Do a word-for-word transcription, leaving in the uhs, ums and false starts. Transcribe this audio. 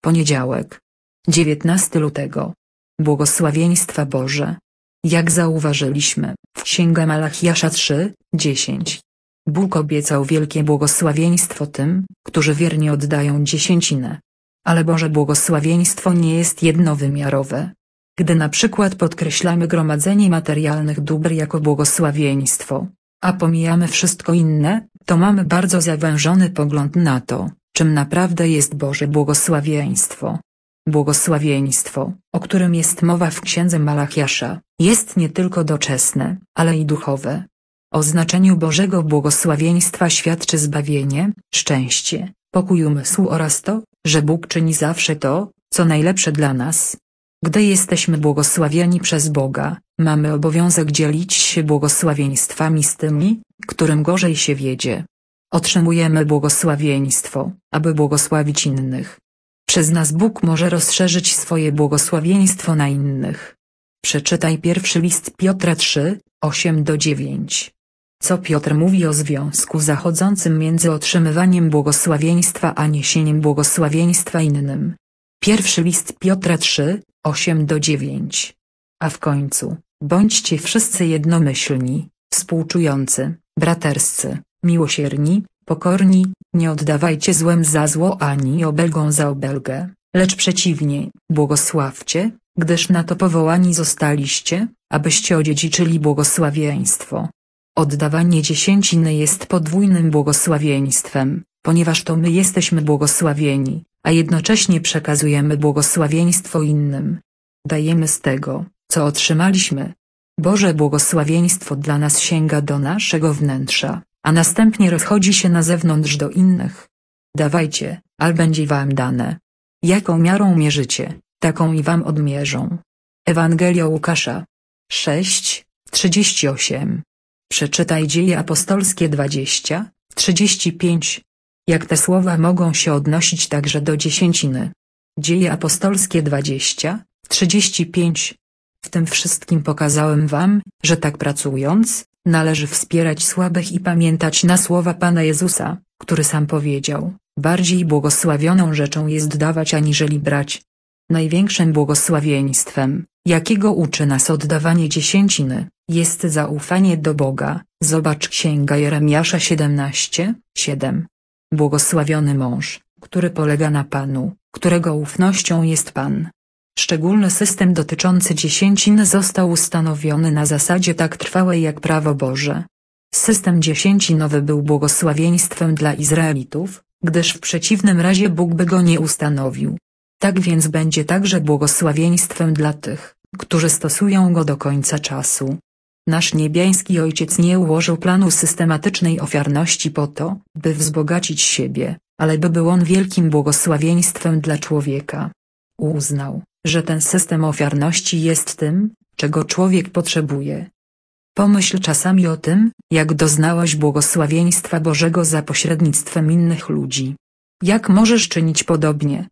Poniedziałek. dziewiętnastego lutego. Błogosławieństwa Boże. Jak zauważyliśmy, w Księga Malachiasza trzy, dziesięć. Bóg obiecał wielkie błogosławieństwo tym, którzy wiernie oddają dziesięcinę. Ale Boże błogosławieństwo nie jest jednowymiarowe. Gdy na przykład podkreślamy gromadzenie materialnych dóbr jako błogosławieństwo, a pomijamy wszystko inne, to mamy bardzo zawężony pogląd na to, czym naprawdę jest Boże błogosławieństwo. Błogosławieństwo, o którym jest mowa w Księdze Malachiasza, jest nie tylko doczesne, ale i duchowe. O znaczeniu Bożego błogosławieństwa świadczy zbawienie, szczęście, pokój umysłu oraz to, że Bóg czyni zawsze to, co najlepsze dla nas. Gdy jesteśmy błogosławieni przez Boga, mamy obowiązek dzielić się błogosławieństwami z tymi, którym gorzej się wiedzie. Otrzymujemy błogosławieństwo, aby błogosławić innych. Przez nas Bóg może rozszerzyć swoje błogosławieństwo na innych. Przeczytaj pierwszy list Piotra trzy, osiem do dziewięć. Co Piotr mówi o związku zachodzącym między otrzymywaniem błogosławieństwa a niesieniem błogosławieństwa innym. Pierwszy list Piotra trzy, osiem do dziewięć. A w końcu, bądźcie wszyscy jednomyślni, współczujący, braterscy, miłosierni, pokorni, nie oddawajcie złem za zło ani obelgą za obelgę, lecz przeciwnie, błogosławcie, gdyż na to powołani zostaliście, abyście odziedziczyli błogosławieństwo. Oddawanie dziesięciny jest podwójnym błogosławieństwem, ponieważ to my jesteśmy błogosławieni, a jednocześnie przekazujemy błogosławieństwo innym. Dajemy z tego, co otrzymaliśmy. Boże błogosławieństwo dla nas sięga do naszego wnętrza, a następnie rozchodzi się na zewnątrz do innych. Dawajcie, a będzie wam dane. Jaką miarą mierzycie, taką i wam odmierzą. Ewangelia Łukasza sześć, trzydzieści osiem. Przeczytaj Dzieje apostolskie dwadzieścia, trzydzieści pięć. Jak te słowa mogą się odnosić także do dziesięciny. Dzieje apostolskie dwadzieścia, trzydzieści pięć. W tym wszystkim pokazałem wam, że tak pracując, należy wspierać słabych i pamiętać na słowa Pana Jezusa, który sam powiedział, bardziej błogosławioną rzeczą jest dawać aniżeli brać. Największym błogosławieństwem, jakiego uczy nas oddawanie dziesięciny, jest zaufanie do Boga. Zobacz Księga Jeremiasza siedemnaście, siedem. Błogosławiony mąż, który polega na Panu, którego ufnością jest Pan. Szczególny system dotyczący dziesięciny został ustanowiony na zasadzie tak trwałej jak prawo Boże. System dziesięcinowy był błogosławieństwem dla Izraelitów, gdyż w przeciwnym razie Bóg by go nie ustanowił. Tak więc będzie także błogosławieństwem dla tych, którzy stosują go do końca czasu. Nasz niebiański Ojciec nie ułożył planu systematycznej ofiarności po to, by wzbogacić siebie, ale by był on wielkim błogosławieństwem dla człowieka. Uznał, że ten system ofiarności jest tym, czego człowiek potrzebuje. Pomyśl czasami o tym, jak doznałaś błogosławieństwa Bożego za pośrednictwem innych ludzi. Jak możesz czynić podobnie,